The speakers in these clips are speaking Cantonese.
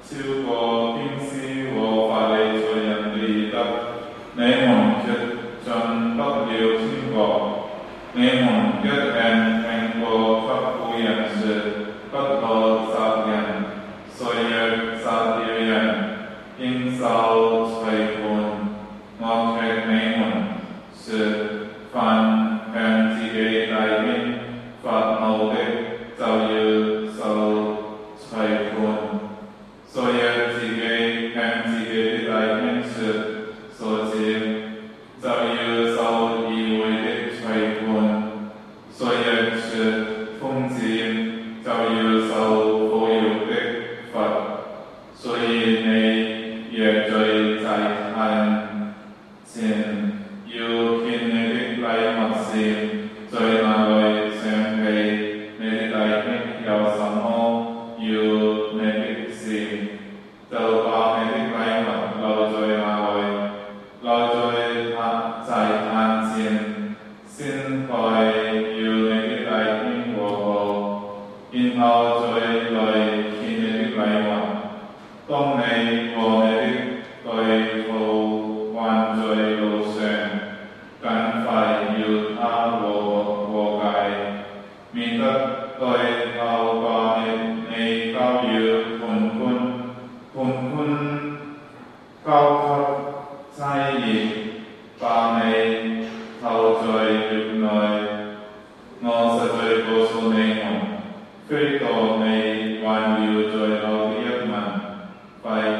超過經師和法利賽人的義德，你們卻進不了天國。你們一定聽過法古人說，不可殺人，誰若殺了人，應受裁判。我勸你們說，凡向自己弟兄發怒的，就要受裁判。所以自己向自己的弟兄說傻子，就要受議會的裁判；所以說瘋子，就要受火窯的罰。所以你若在祭壇前要獻你的禮物時，在那裏想起你的弟兄有什麼要你的事，就把你的禮物留在那裏，留在祭壇前，先來要你的弟兄和好，然後再來獻你的禮物。當你和你的對父還在路上，趕快要他和解，免得對後把你交予判官交給差役，把你投在獄內。我實在告訴你們，非到你還要在後的一文，快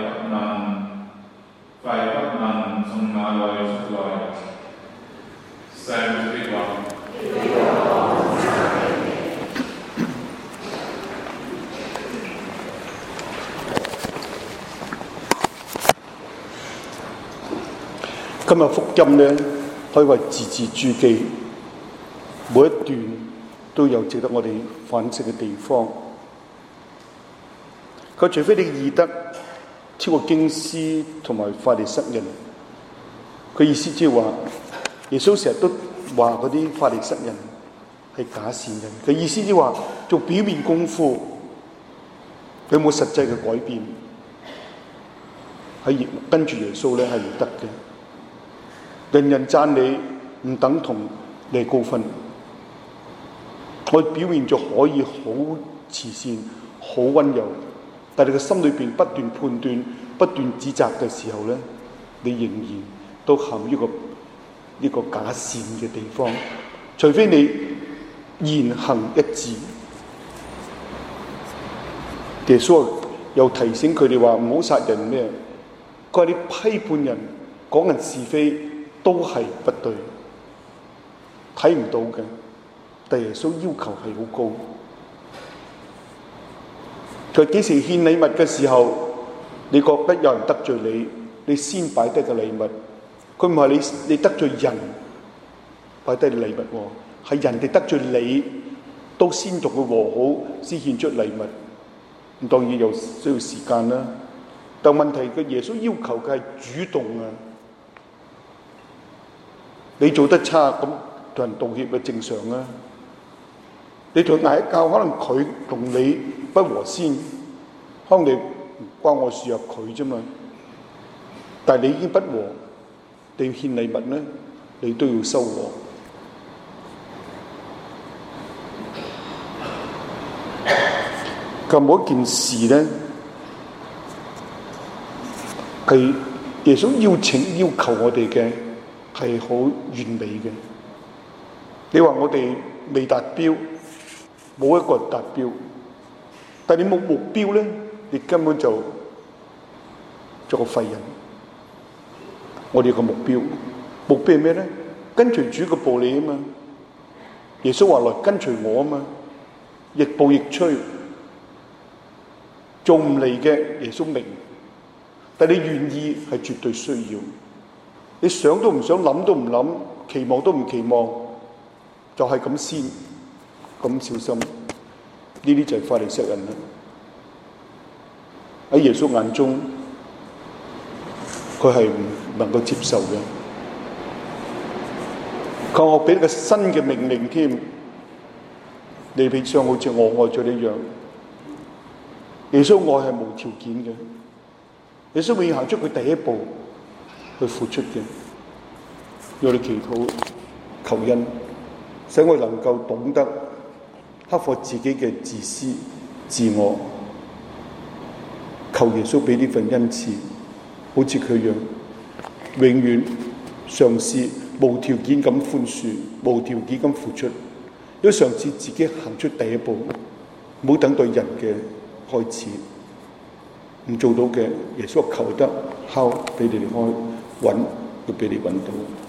不能從那裏出來。上主的話。 今日福音呢，可以話字字珠璣，每一段都有值得我哋反省嘅地方。佢除非你義德超過經師同埋法利賽人，佢意思即係話，耶穌成日都話嗰啲法利賽人係假善人。佢意思即係話，做表面功夫，佢冇實際嘅改變，係跟住耶穌咧係唔得嘅。人人讚你唔等同你高分，我表面就可以好慈善、好溫柔，但係你嘅心裏邊不斷判斷、不斷指責嘅時候咧，你仍然都陷於呢個假善嘅地方。除非你言行一致。耶穌又提醒佢哋話唔好殺人咩？佢話你批判人、講人是非，都係不對，睇唔到嘅。但耶穌要求係好高。佢幾時獻禮物嘅時候，你覺得有人得罪你，你先擺低個禮物。佢唔係你得罪人擺低禮物喎，係人哋得罪你，都先同佢和好，先獻出禮物。咁當然有需要時間啦。但問題嘅耶穌要求嘅係主動啊！你做得差，咁同人道歉係正常啊。你同佢嗌一交，可能佢同你不和先，可能你唔關我事入佢啫嘛。但係你已經不和，你要獻禮物咧，你都要收和。咁每一件事咧，係耶穌要求我哋嘅。係好完美嘅。你話我哋未達標，冇一個人達標，但你冇目標咧，你根本就做個廢人。我哋有個目標，目標係咩咧？跟隨主嘅步履啊嘛。耶穌話來跟隨我啊嘛，亦步亦趨。做唔嚟嘅，耶穌明，但你願意係絕對需要。你想都唔想，諗都唔諗，期望都唔期望，就係咁先，咁小心。呢啲就係法利賽人啦。喺耶穌眼中，佢係唔能夠接受嘅。佢我俾一個新嘅命令添，你必將好似我愛咗你一樣。 耶穌愛係無條件嘅，耶穌永遠行出佢第一步去付出嘅。讓我哋祈禱求恩，使我能夠懂得克服自己嘅自私自我，求耶穌俾呢份恩賜，好似佢一樣，永遠嘗試無條件咁寬恕，無條件咁付出，要嘗試自己行出第一步，唔好等待人嘅開始。唔做到嘅，耶穌求得敲俾你哋開，揾會俾你揾到。